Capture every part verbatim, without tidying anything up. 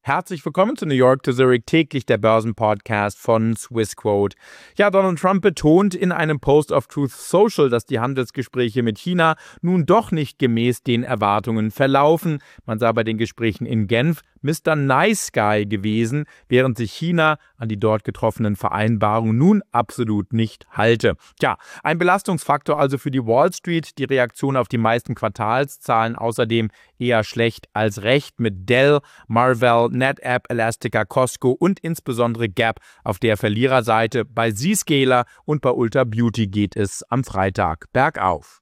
Herzlich willkommen zu New York to Zurich, täglich der Börsenpodcast von Swissquote. Ja, Donald Trump betont in einem Post auf Truth Social, dass die Handelsgespräche mit China nun doch nicht gemäß den Erwartungen verlaufen. Man sei bei den Gesprächen in Genf Mister Nice Guy gewesen, während sich China an die dort getroffenen Vereinbarungen nun absolut nicht halte. Tja, ein Belastungsfaktor also für die Wall Street, die Reaktion auf die meisten Quartalszahlen außerdem eher schlecht als recht mit Dell, Marvell, NetApp, Elastica, Costco und insbesondere Gap auf der Verliererseite. Bei Zscaler und bei Ulta Beauty geht es am Freitag bergauf.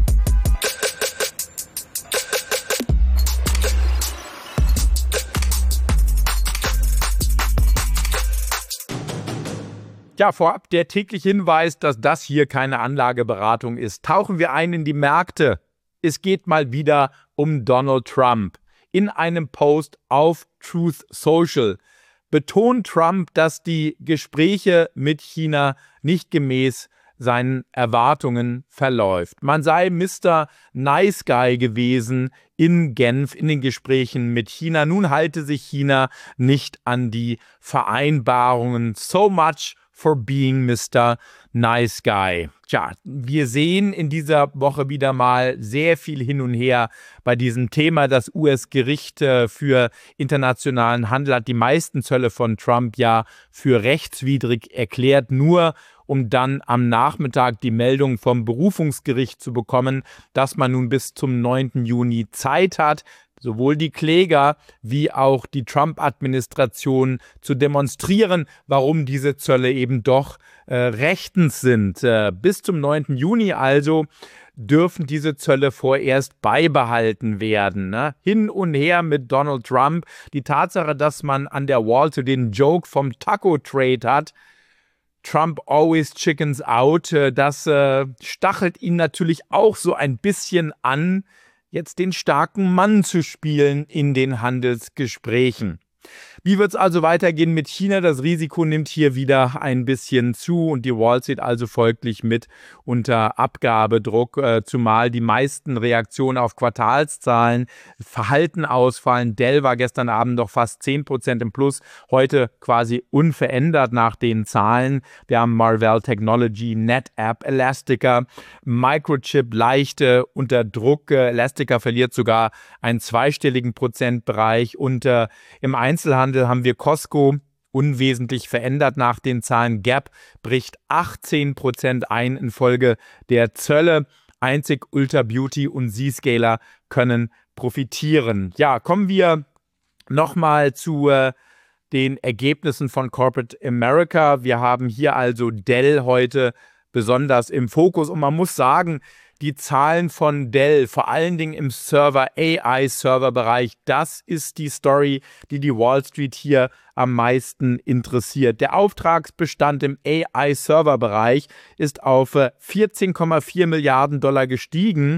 Ja, vorab der tägliche Hinweis, dass das hier keine Anlageberatung ist. Tauchen wir ein in die Märkte. Es geht mal wieder um Donald Trump. In einem Post auf Truth Social betont Trump, dass die Gespräche mit China nicht gemäß seinen Erwartungen verläuft. Man sei Mister Nice Guy gewesen in Genf in den Gesprächen mit China. Nun halte sich China nicht an die Vereinbarungen. So much for being Mister Nice Guy. Tja, wir sehen in dieser Woche wieder mal sehr viel hin und her bei diesem Thema. Das U S-Gericht für internationalen Handel hat die meisten Zölle von Trump ja für rechtswidrig erklärt, nur um dann am Nachmittag die Meldung vom Berufungsgericht zu bekommen, dass man nun bis zum neunten Juni Zeit hat, sowohl die Kläger wie auch die Trump-Administration zu demonstrieren, warum diese Zölle eben doch äh, rechtens sind. Äh, bis zum neunten Juni also dürfen diese Zölle vorerst beibehalten werden. Ne? Hin und her mit Donald Trump. Die Tatsache, dass man an der Wall zu den Joke vom Taco-Trade hat, Trump always chickens out, das äh, stachelt ihn natürlich auch so ein bisschen an, jetzt den starken Mann zu spielen in den Handelsgesprächen. Wie wird es also weitergehen mit China? Das Risiko nimmt hier wieder ein bisschen zu und die Wall Street also folglich mit unter Abgabedruck, äh, zumal die meisten Reaktionen auf Quartalszahlen verhalten ausfallen. Dell war gestern Abend noch fast zehn Prozent im Plus, heute quasi unverändert nach den Zahlen. Wir haben Marvell Technology, NetApp, Elastica, Microchip leichte unter Druck. Elastica verliert sogar einen zweistelligen Prozentbereich und äh, im Einzelhandel haben wir Costco unwesentlich verändert nach den Zahlen. Gap bricht achtzehn Prozent ein infolge der Zölle. Einzig Ulta Beauty und Zscaler können profitieren. Ja, kommen wir nochmal zu äh, den Ergebnissen von Corporate America. Wir haben hier also Dell heute besonders im Fokus und man muss sagen, die Zahlen von Dell, vor allen Dingen im Server-A I-Server-Bereich, das ist die Story, die die Wall Street hier am meisten interessiert. Der Auftragsbestand im A I-Server-Bereich ist auf vierzehn Komma vier Milliarden Dollar gestiegen.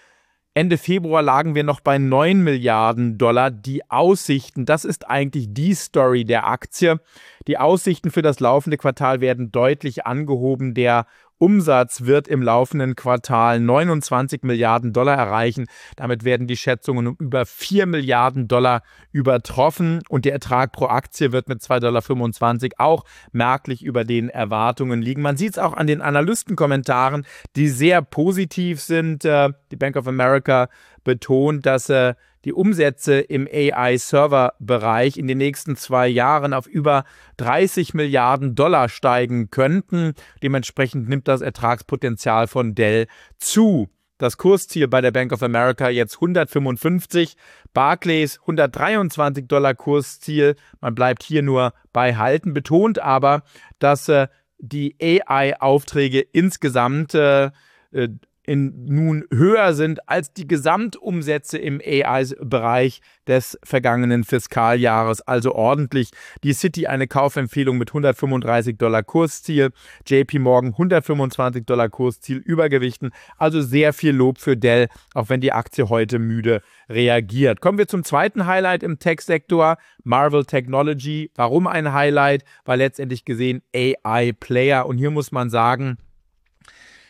Ende Februar lagen wir noch bei neun Milliarden Dollar. Die Aussichten, das ist eigentlich die Story der Aktie. Die Aussichten für das laufende Quartal werden deutlich angehoben. Der Umsatz wird im laufenden Quartal neunundzwanzig Milliarden Dollar erreichen. Damit werden die Schätzungen um über vier Milliarden Dollar übertroffen und der Ertrag pro Aktie wird mit zwei Komma fünfundzwanzig Dollar auch merklich über den Erwartungen liegen. Man sieht es auch an den Analystenkommentaren, die sehr positiv sind. Die Bank of America betont, dass die Umsätze im A I-Server-Bereich in den nächsten zwei Jahren auf über dreißig Milliarden Dollar steigen könnten. Dementsprechend nimmt das Ertragspotenzial von Dell zu. Das Kursziel bei der Bank of America jetzt hundertfünfundfünfzig, Barclays hundertdreiundzwanzig Dollar Kursziel. Man bleibt hier nur bei Halten, betont aber, dass äh, die A I-Aufträge insgesamt äh, äh, in, nun höher sind als die Gesamtumsätze im A I-Bereich des vergangenen Fiskaljahres, also ordentlich. Die Citi eine Kaufempfehlung mit hundertfünfunddreißig Dollar Kursziel, J P Morgan hundertfünfundzwanzig Dollar Kursziel, Übergewichten, also sehr viel Lob für Dell, auch wenn die Aktie heute müde reagiert. Kommen wir zum zweiten Highlight im Tech-Sektor, Marvell Technology. Warum ein Highlight? Weil letztendlich gesehen A I-Player und hier muss man sagen,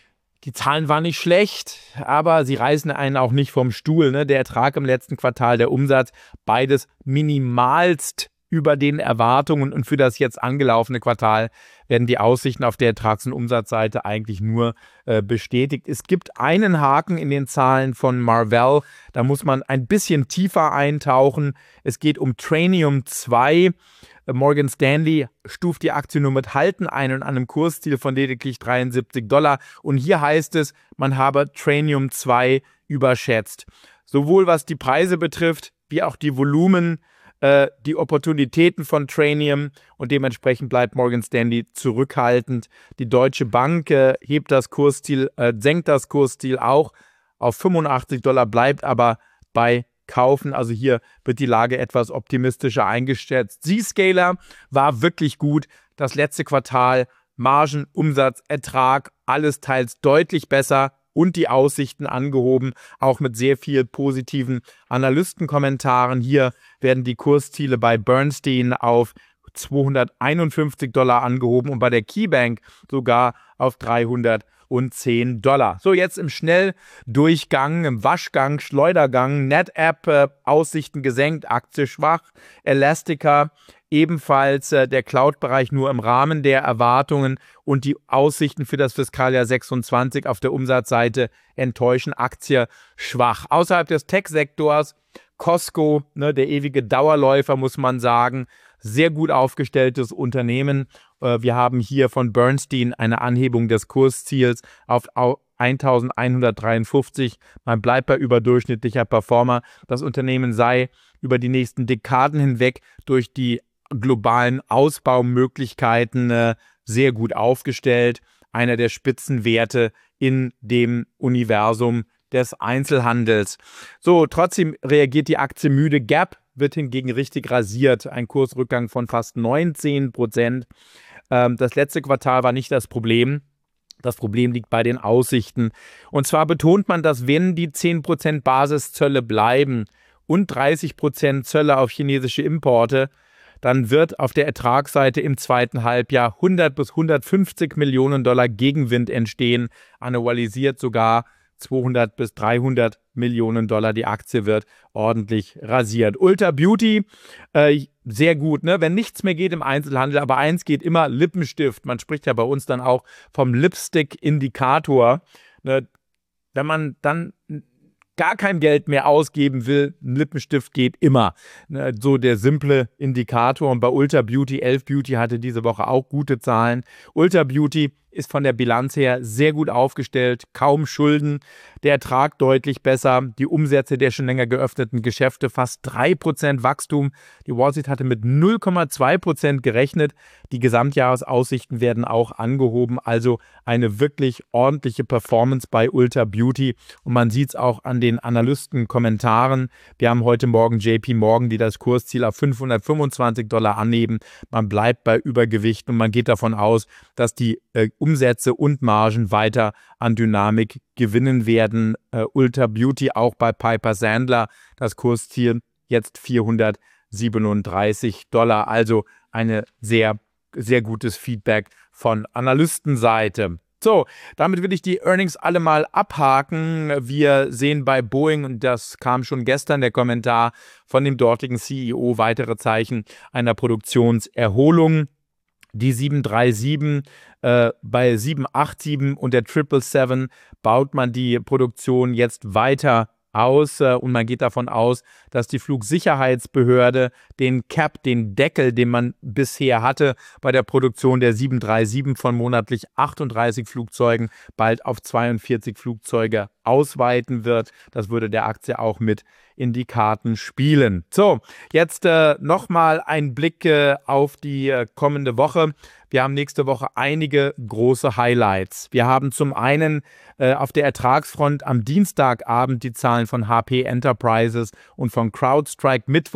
Die Zahlen waren nicht schlecht, aber sie reißen einen auch nicht vom Stuhl. Ne? Der Ertrag im letzten Quartal, der Umsatz, beides minimalst über den Erwartungen. Und für das jetzt angelaufene Quartal werden die Aussichten auf der Ertrags- und Umsatzseite eigentlich nur äh, bestätigt. Es gibt einen Haken in den Zahlen von Marvell. Da muss man ein bisschen tiefer eintauchen. Es geht um Trainium zwei. Morgan Stanley stuft die Aktie nur mit Halten ein und an einem Kursziel von lediglich dreiundsiebzig Dollar. Und hier heißt es, man habe Trainium zwei überschätzt. Sowohl was die Preise betrifft, wie auch die Volumen, äh, die Opportunitäten von Trainium, und dementsprechend bleibt Morgan Stanley zurückhaltend. Die Deutsche Bank äh, hebt das Kursziel, äh, senkt das Kursziel auch auf fünfundachtzig Dollar, bleibt aber bei kaufen. Also hier wird die Lage etwas optimistischer eingeschätzt. Zscaler war wirklich gut. Das letzte Quartal, Margen, Umsatz, Ertrag, alles teils deutlich besser und die Aussichten angehoben, auch mit sehr viel positiven Analystenkommentaren. Hier werden die Kursziele bei Bernstein auf zweihunderteinundfünfzig Dollar angehoben und bei der KeyBank sogar auf dreihundertzehn Dollar. So, jetzt im Schnelldurchgang, im Waschgang, Schleudergang, NetApp, äh, Aussichten gesenkt, Aktie schwach, Elastica, ebenfalls äh, der Cloud-Bereich nur im Rahmen der Erwartungen und die Aussichten für das Fiskaljahr sechsundzwanzig auf der Umsatzseite enttäuschen, Aktie schwach. Außerhalb des Tech-Sektors, Costco, ne, der ewige Dauerläufer, muss man sagen, sehr gut aufgestelltes Unternehmen. Wir haben hier von Bernstein eine Anhebung des Kursziels auf eintausendeinhundertdreiundfünfzig. Man bleibt bei überdurchschnittlicher Performer. Das Unternehmen sei über die nächsten Dekaden hinweg durch die globalen Ausbaumöglichkeiten äh, sehr gut aufgestellt. Einer der Spitzenwerte in dem Universum des Einzelhandels. So, trotzdem reagiert die Aktie müde. Gap wird hingegen richtig rasiert. Ein Kursrückgang von fast neunzehn Prozent. Ähm, das letzte Quartal war nicht das Problem. Das Problem liegt bei den Aussichten. Und zwar betont man, dass wenn die zehn Prozent Basiszölle bleiben und dreißig Prozent Zölle auf chinesische Importe, dann wird auf der Ertragsseite im zweiten Halbjahr hundert bis hundertfünfzig Millionen Dollar Gegenwind entstehen, annualisiert sogar zweihundert bis dreihundert Millionen Dollar. Die Aktie wird ordentlich rasiert. Ulta Beauty, äh, sehr gut, ne? Wenn nichts mehr geht im Einzelhandel, aber eins geht immer, Lippenstift. Man spricht ja bei uns dann auch vom Lipstick-Indikator. Ne? Wenn man dann gar kein Geld mehr ausgeben will, ein Lippenstift geht immer. Ne? So der simple Indikator. Und bei Ulta Beauty, Elf Beauty hatte diese Woche auch gute Zahlen. Ulta Beauty ist von der Bilanz her sehr gut aufgestellt, kaum Schulden, der Ertrag deutlich besser, die Umsätze der schon länger geöffneten Geschäfte fast drei Prozent Wachstum. Die Wall Street hatte mit null Komma zwei Prozent gerechnet. Die Gesamtjahresaussichten werden auch angehoben, also eine wirklich ordentliche Performance bei Ulta Beauty. Und man sieht es auch an den Analystenkommentaren. Wir haben heute Morgen J P Morgan, die das Kursziel auf fünfhundertfünfundzwanzig Dollar anheben. Man bleibt bei Übergewicht und man geht davon aus, dass die äh, Umsätze und Margen weiter an Dynamik gewinnen werden. Uh, Ulta Beauty auch bei Piper Sandler, das Kursziel jetzt vierhundertsiebenunddreißig Dollar. Also eine sehr, sehr gutes Feedback von Analystenseite. So, damit will ich die Earnings alle mal abhaken. Wir sehen bei Boeing, und das kam schon gestern der Kommentar von dem dortigen C E O, weitere Zeichen einer Produktionserholung. Die sieben drei sieben, äh, bei sieben acht sieben und der sieben sieben sieben baut man die Produktion jetzt weiter aus äh, und man geht davon aus, dass die Flugsicherheitsbehörde den Cap, den Deckel, den man bisher hatte bei der Produktion der sieben drei sieben von monatlich achtunddreißig Flugzeugen bald auf zweiundvierzig Flugzeuge ausweiten wird. Das würde der Aktie auch mit in die Karten spielen. So, jetzt äh, nochmal ein Blick äh, auf die äh, kommende Woche. Wir haben nächste Woche einige große Highlights. Wir haben zum einen äh, auf der Ertragsfront am Dienstagabend die Zahlen von H P Enterprises und von CrowdStrike. Mittwoch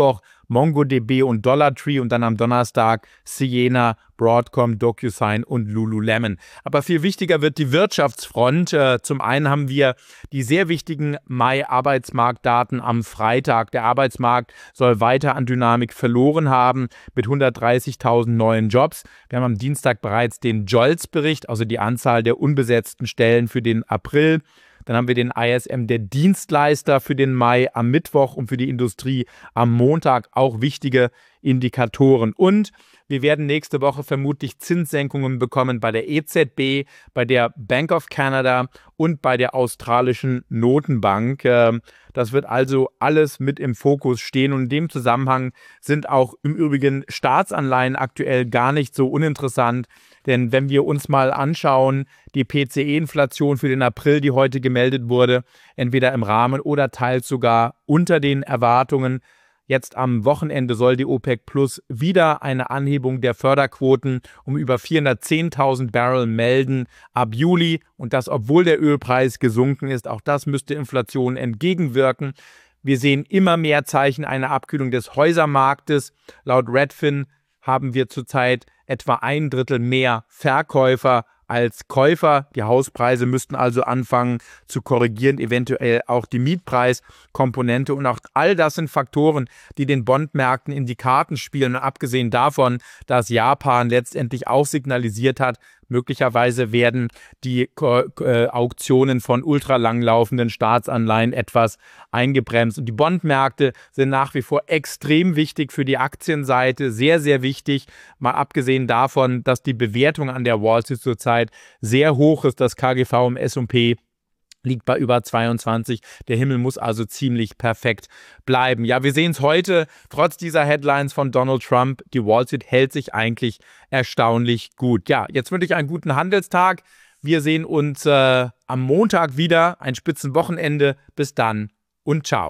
MongoDB und DollarTree und dann am Donnerstag Ciena, Broadcom, DocuSign und Lululemon. Aber viel wichtiger wird die Wirtschaftsfront. Äh, zum einen haben wir die sehr wichtigen Mai-Arbeitsmarktdaten am Freitag. Der Arbeitsmarkt soll weiter an Dynamik verloren haben mit hundertdreißigtausend neuen Jobs. Wir haben am Dienstag bereits den JOLTS-Bericht, also die Anzahl der unbesetzten Stellen für den April. Dann haben wir den I S M der Dienstleister für den Mai am Mittwoch und für die Industrie am Montag, auch wichtige Indikatoren. Und wir werden nächste Woche vermutlich Zinssenkungen bekommen bei der E Z B, bei der Bank of Canada und bei der australischen Notenbank. Das wird also alles mit im Fokus stehen und in dem Zusammenhang sind auch im Übrigen Staatsanleihen aktuell gar nicht so uninteressant. Denn wenn wir uns mal anschauen, die P C E-Inflation für den April, die heute gemeldet wurde, entweder im Rahmen oder teils sogar unter den Erwartungen. Jetzt am Wochenende soll die OPEC Plus wieder eine Anhebung der Förderquoten um über vierhundertzehntausend Barrel melden ab Juli. Und das, obwohl der Ölpreis gesunken ist. Auch das müsste Inflation entgegenwirken. Wir sehen immer mehr Zeichen einer Abkühlung des Häusermarktes. Laut Redfin haben wir zurzeit etwa ein Drittel mehr Verkäufer als Käufer. Die Hauspreise müssten also anfangen zu korrigieren, eventuell auch die Mietpreiskomponente. Und auch all das sind Faktoren, die den Bondmärkten in die Karten spielen. Und abgesehen davon, dass Japan letztendlich auch signalisiert hat, möglicherweise werden die äh, Auktionen von ultralanglaufenden Staatsanleihen etwas eingebremst. Und die Bondmärkte sind nach wie vor extrem wichtig für die Aktienseite, sehr, sehr wichtig. Mal abgesehen davon, dass die Bewertung an der Wall Street zurzeit sehr hoch ist. Das K G V im S und P liegt bei über zweiundzwanzig. Der Himmel muss also ziemlich perfekt bleiben. Ja, wir sehen es heute, trotz dieser Headlines von Donald Trump, die Wall Street hält sich eigentlich erstaunlich gut. Ja, jetzt wünsche ich einen guten Handelstag. Wir sehen uns äh, am Montag wieder. Ein Spitzenwochenende. Bis dann und ciao.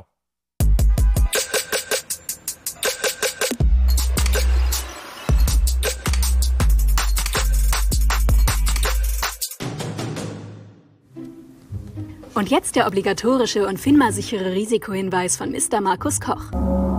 Und jetzt der obligatorische und FINMA-sichere Risikohinweis von Mister Markus Koch.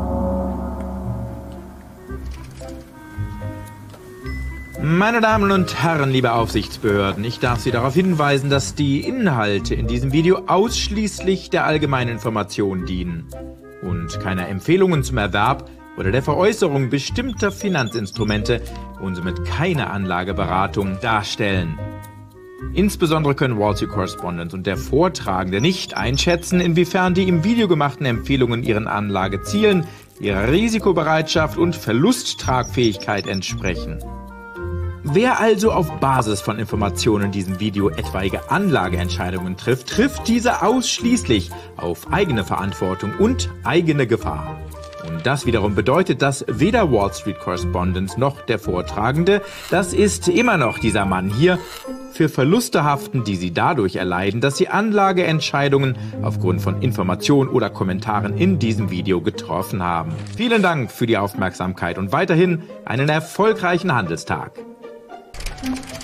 Meine Damen und Herren, liebe Aufsichtsbehörden, ich darf Sie darauf hinweisen, dass die Inhalte in diesem Video ausschließlich der allgemeinen Information dienen und keine Empfehlungen zum Erwerb oder der Veräußerung bestimmter Finanzinstrumente und somit keine Anlageberatung darstellen. Insbesondere können Wall Street Correspondent und der Vortragende nicht einschätzen, inwiefern die im Video gemachten Empfehlungen ihren Anlagezielen, ihrer Risikobereitschaft und Verlusttragfähigkeit entsprechen. Wer also auf Basis von Informationen in diesem Video etwaige Anlageentscheidungen trifft, trifft diese ausschließlich auf eigene Verantwortung und eigene Gefahr. Und das wiederum bedeutet, dass weder Wall Street Correspondent noch der Vortragende, das ist immer noch dieser Mann hier, für Verluste haften, die sie dadurch erleiden, dass sie Anlageentscheidungen aufgrund von Informationen oder Kommentaren in diesem Video getroffen haben. Vielen Dank für die Aufmerksamkeit und weiterhin einen erfolgreichen Handelstag.